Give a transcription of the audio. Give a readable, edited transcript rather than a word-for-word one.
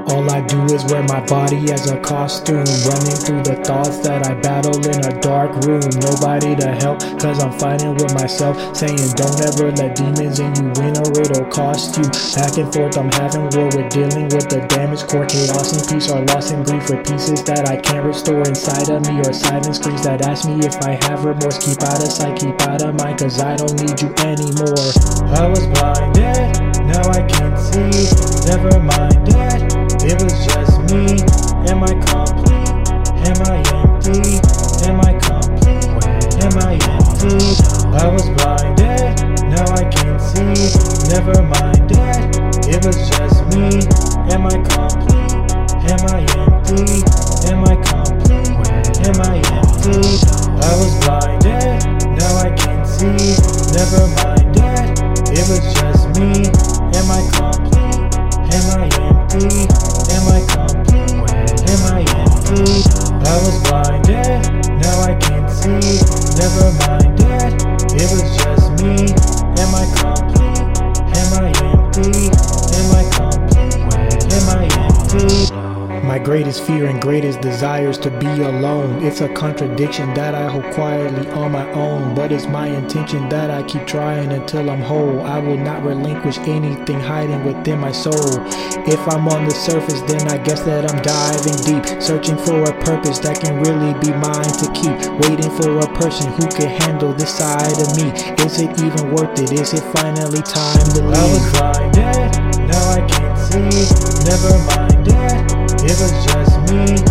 All I do is wear my body as a costume, running through the thoughts that I battle in a dark room. Nobody to help, cause I'm fighting with myself, saying don't ever let demons in you win or it'll cost you. Back and forth I'm having war with dealing with the damage core. Chaos and peace are lost in grief with pieces that I can't restore inside of me, or silent screams that ask me if I have remorse. Keep out of sight, keep out of mind, cause I don't need you anymore. I was blinded, now I can't see. Never mind it, it was just me. Am I complete? Am I empty? Am I complete? Am I empty? I was blinded, now I can't see. Never mind it, it was just me. Am I complete? Am I empty? Am I complete? Am I empty? I was blinded, now I can't see. Never mind it, it was just me. Am I complete? Am I empty? Am I complete? Am I empty? I was blinded, now I can't see. Never mind it, it was just me. Am I complete? Am I empty? Am I complete? Am I empty? My greatest fear and greatest desires to be alone. It's a contradiction that I hold quietly on my own, but it's my intention that I keep trying until I'm whole. I will not relinquish anything hiding within my soul. If I'm on the surface, then I guess that I'm diving deep, searching for a purpose that can really be mine to keep, waiting for a person who can handle this side of me. Is it even worth it? Is it finally time to leave? I was blinded, now I can't see. Never mind it, it was just me.